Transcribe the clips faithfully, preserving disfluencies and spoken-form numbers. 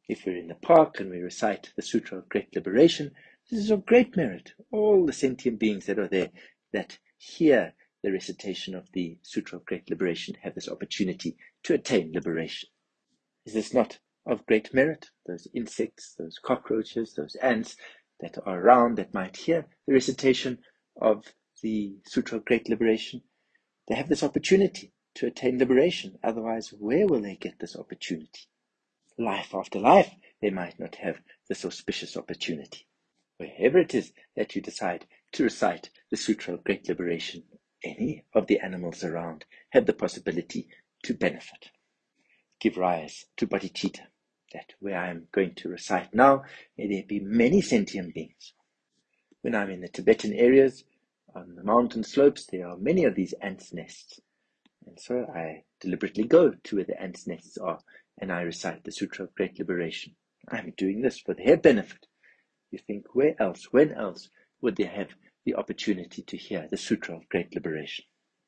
If we're in the park and we recite the Sutra of Great Liberation, this is of great merit. All the sentient beings that are there that hear the recitation of the Sutra of Great Liberation have this opportunity to attain liberation. Is this not of great merit? Those insects, those cockroaches, those ants that are around that might hear the recitation of the Sutra of Great Liberation, they have this opportunity to attain liberation. Otherwise, where will they get this opportunity? Life after life, they might not have this auspicious opportunity. Wherever it is that you decide to recite the Sutra of Great Liberation, any of the animals around have the possibility to benefit. Give rise to bodhicitta, that where I am going to recite now, may there be many sentient beings. When I'm in the Tibetan areas, on the mountain slopes, there are many of these ants' nests. And so I deliberately go to where the ants' nests are, and I recite the Sutra of Great Liberation. I'm doing this for their benefit. You think, where else, when else would they have the opportunity to hear the Sutra of Great Liberation?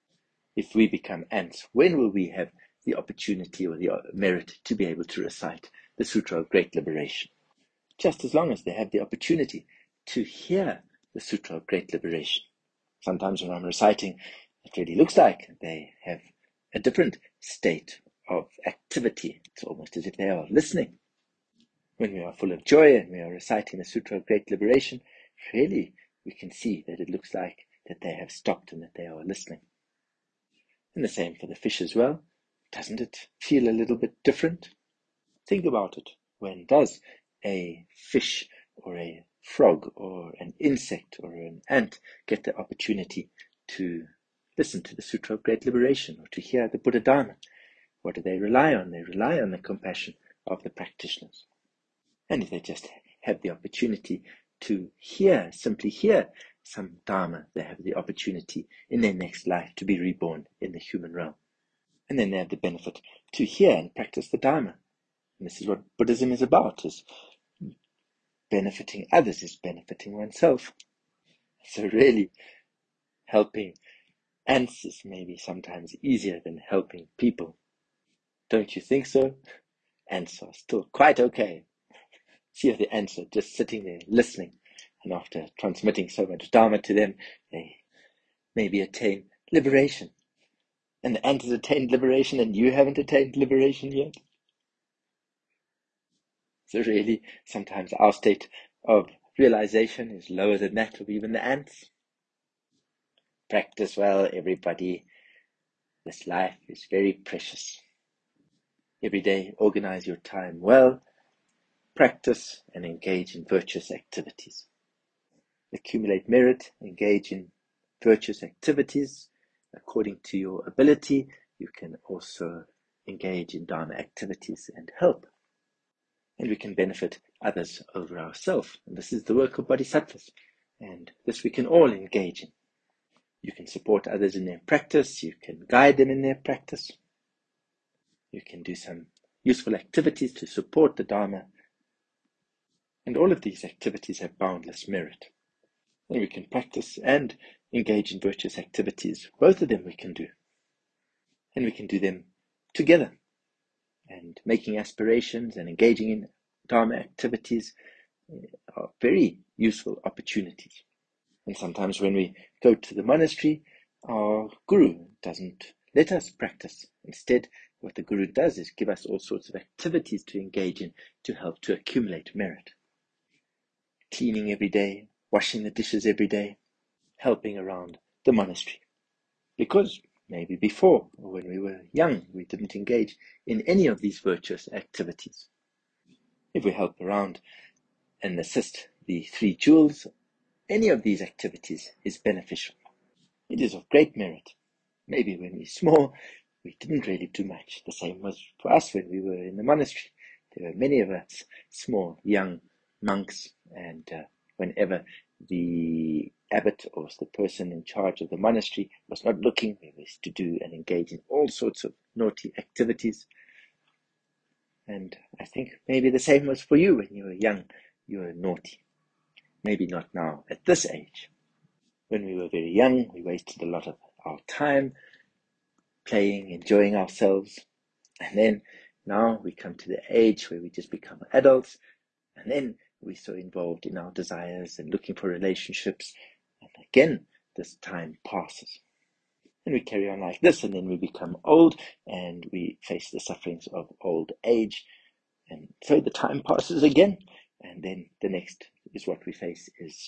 If we become ants, when will we have the opportunity or the merit to be able to recite the Sutra of Great Liberation? Just as long as they have the opportunity to hear the Sutra of Great Liberation. Sometimes when I'm reciting, it really looks like they have a different state of activity. It's almost as if they are listening. When we are full of joy and we are reciting the Sutra of Great Liberation, really we can see that it looks like that they have stopped and that they are listening. And the same for the fish as well. Doesn't it feel a little bit different? Think about it. When does a fish or a frog or an insect or an ant get the opportunity to listen to the Sutra of Great Liberation or to hear the Buddha Dharma? What do they rely on? They rely on the compassion of the practitioners. And if they just have the opportunity to hear, simply hear some Dharma, they have the opportunity in their next life to be reborn in the human realm. And then they have the benefit to hear and practice the Dharma. And this is what Buddhism is about, is benefiting others, is benefiting oneself. So really, helping ants is maybe sometimes easier than helping people. Don't you think so? Ants are still quite okay. See if the ants are just sitting there listening, and after transmitting so much Dharma to them, they maybe attain liberation. And the ant has attained liberation and you haven't attained liberation yet. So really, sometimes our state of realization is lower than that of even the ants. Practice well, everybody. This life is very precious. Every day, organize your time well, practice and engage in virtuous activities. Accumulate merit, engage in virtuous activities. According to your ability, you can also engage in Dharma activities and help. And we can benefit others over ourselves. And this is the work of bodhisattvas. And this we can all engage in. You can support others in their practice. You can guide them in their practice. You can do some useful activities to support the Dharma. And all of these activities have boundless merit. And we can practice and engage in virtuous activities. Both of them we can do. And we can do them together. And making aspirations and engaging in Dharma activities are very useful opportunities. And sometimes when we go to the monastery, our guru doesn't let us practice. Instead, what the guru does is give us all sorts of activities to engage in to help to accumulate merit. Cleaning every day, washing the dishes every day, helping around the monastery. Because maybe before, or when we were young, we didn't engage in any of these virtuous activities. If we help around and assist the three jewels, any of these activities is beneficial. It is of great merit. Maybe when we were small, we didn't really do much. The same was for us when we were in the monastery. There were many of us small, young monks, and uh, whenever the abbot or the person in charge of the monastery was not looking, we was to do and engage in all sorts of naughty activities. And I think maybe the same was for you when you were young. You were naughty. Maybe not now, at this age. When we were very young, we wasted a lot of our time playing, enjoying ourselves. And then Now we come to the age where we just become adults, and then we're so involved in our desires and looking for relationships, and again this time passes. And we carry on like this, and then we become old, and we face the sufferings of old age, and so the time passes again, and then the next is what we face is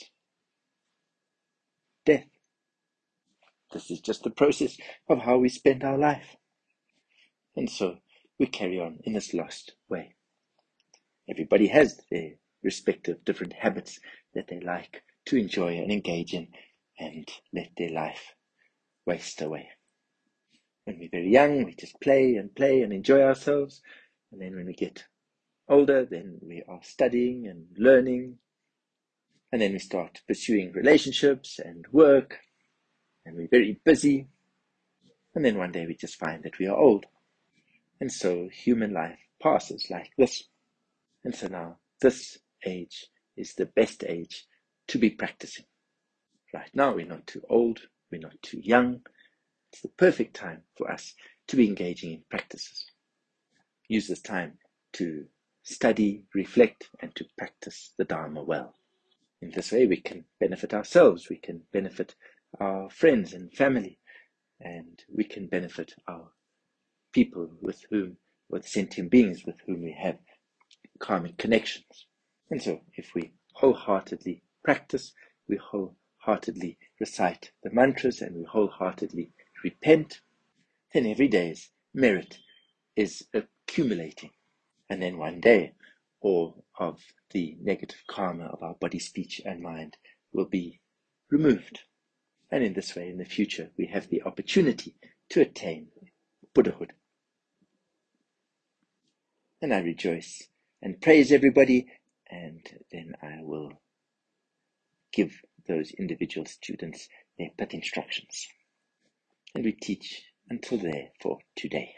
death. This is just the process of how we spend our life. And so we carry on in this lost way. Everybody has their respective different habits that they like to enjoy and engage in and let their life waste away. When we're very young, we just play and play and enjoy ourselves. And then when we get older, then we are studying and learning. And then we start pursuing relationships and work. And we're very busy. And then one day we just find that we are old. And so human life passes like this. And so now this age is the best age to be practicing. Right now we're not too old, we're not too young. It's the perfect time for us to be engaging in practices. Use this time to study, reflect, and to practice the Dharma well. In this way we can benefit ourselves, we can benefit our friends and family, and we can benefit our people with whom, with sentient beings with whom we have karmic connections. And so if we wholeheartedly practice, we wholeheartedly recite the mantras, and we wholeheartedly repent, then every day's merit is accumulating. And then one day all of the negative karma of our body, speech, and mind will be removed. And in this way, in the future, we have the opportunity to attain Buddhahood. And I rejoice and praise everybody, and then I will give those individual students their pet instructions. And we teach until there for today.